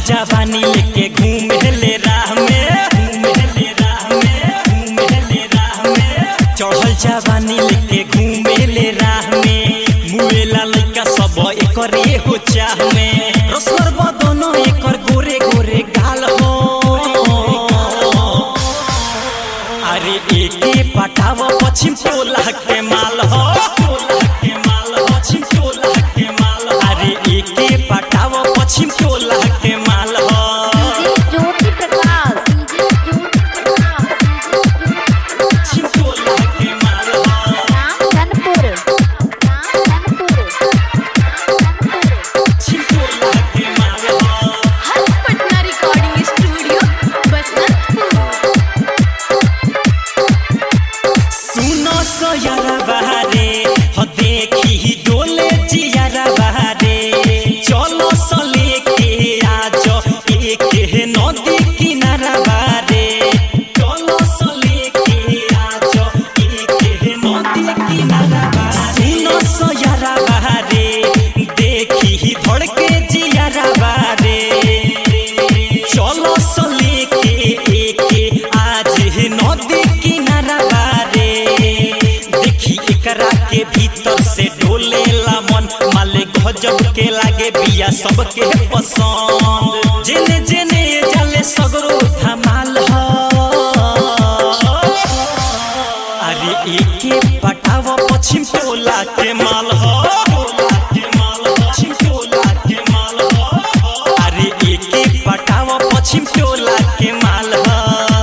जवानी लेके घूमे ले राह में, चढ़ल जवानी लेके घूमे ले राह में। मुएला लइका सब एकरे हो चाह में, रसवर बदन एकर गोरे गोरे गाल हो। अरे एके पटाव पश्चिम टोला के माल हो, पश्चिम टोला के माल। अरे एके पटाव पश्चिम टोला के माल हो। यारा बहारे हो देखी डोले जियारा बहारे, चलो सले के आज एक नदी किनारा बारे, चलो सले के आज एक नदी किनारा बारे। सुनो सो यारा बहारे देखी धड़के जियारा बारे, चलो सले के एक आज नदी किनारा बारे। एकरा के भीतर से डोले ला मन, माले गजब के लागे बिया सबके पसंद। जेने जेने जाले सगरो धमाल हो। अरे एके पटाव पश्चिम टोला के माल हो, पश्चिम टोला के माल हो। अरे एके पटाव पश्चिम टोला के माल हो।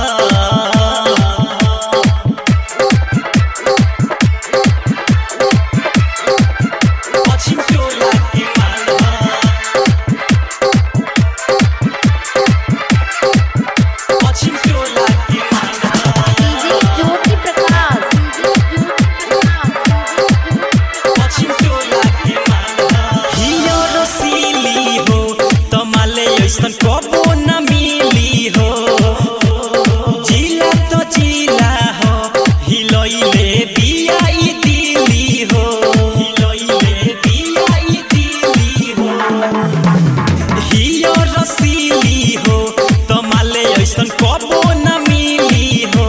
कबो न मिली हो, जिला तो जिला हो, हिलैले बिया ई दिली हो, हिलैले बिया ई दिली हो। हियो रसीली हो तमाले ऐसन कबो न मिली हो,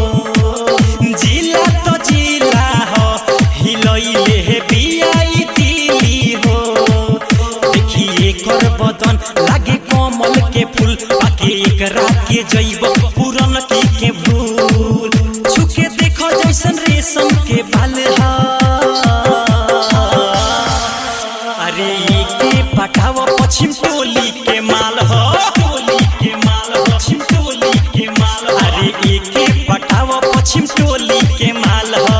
जिला तो जिला हो, हिलैले बिया ई दिली हो। देखिए कर बदन लागे कमल के फूल, बाकी एकरा के जैब पुरन की के भूल। छुके देखो जैसन रेशम के बाल हा। अरे एके पटाव पश्चिम टोली के माल हो, के माल पश्चिम टोली के माल। अरे एके पटाव पश्चिम टोली के माल हो।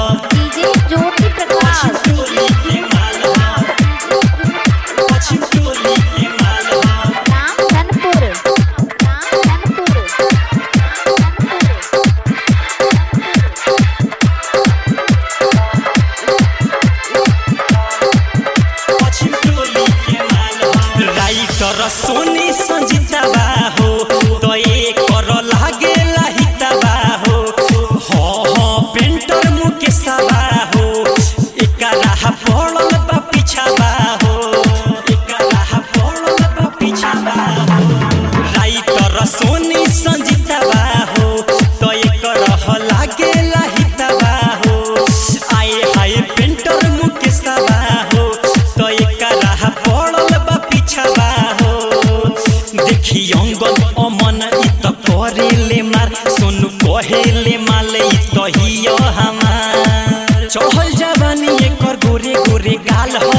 राइटर सोनी संजीता हो तो एकर लागे लाहिता हो। हाँ पेंटर मुकेश हो, एकरा पड़ल बा पीछावा हो, एकरा पड़ल बा पीछावा हो। राइटर सोनी संजीता हो तो एकर लागे लाहिता हो। आए हाय पेंटर मुकेश हो तो एकरा पड़ल बा पीछावा हो। देखी अंगन अमन इ तो करे ले मार, सोनू कहे ले माले इ तो हियो हमार। चढ़ल जवानी एकर गोरे गोरे गाल हो।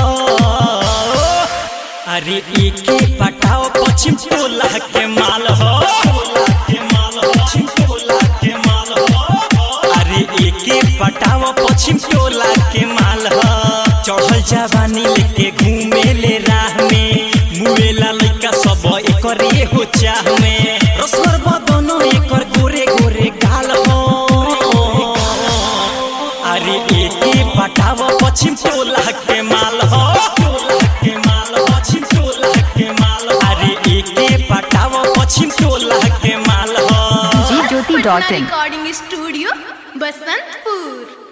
अरे एके पटाव पश्चिम टोला के माल हो, पश्चिम टोला के माल हो। अरे एके पटाव पश्चिम टोला के माल हो। चढ़ल जवानी लेके घूमे ले राह में, मुएला लइका सब एकरे हो चाह में। रसवर बदन एकर गोरे गोरे गाल हो। अरे एके पटाव पश्चिम टोला के माल हो, पश्चिम टोला के माल। अरे एके पटाव पश्चिम टोला के माल हो। Jyoti recording studio Basantpur.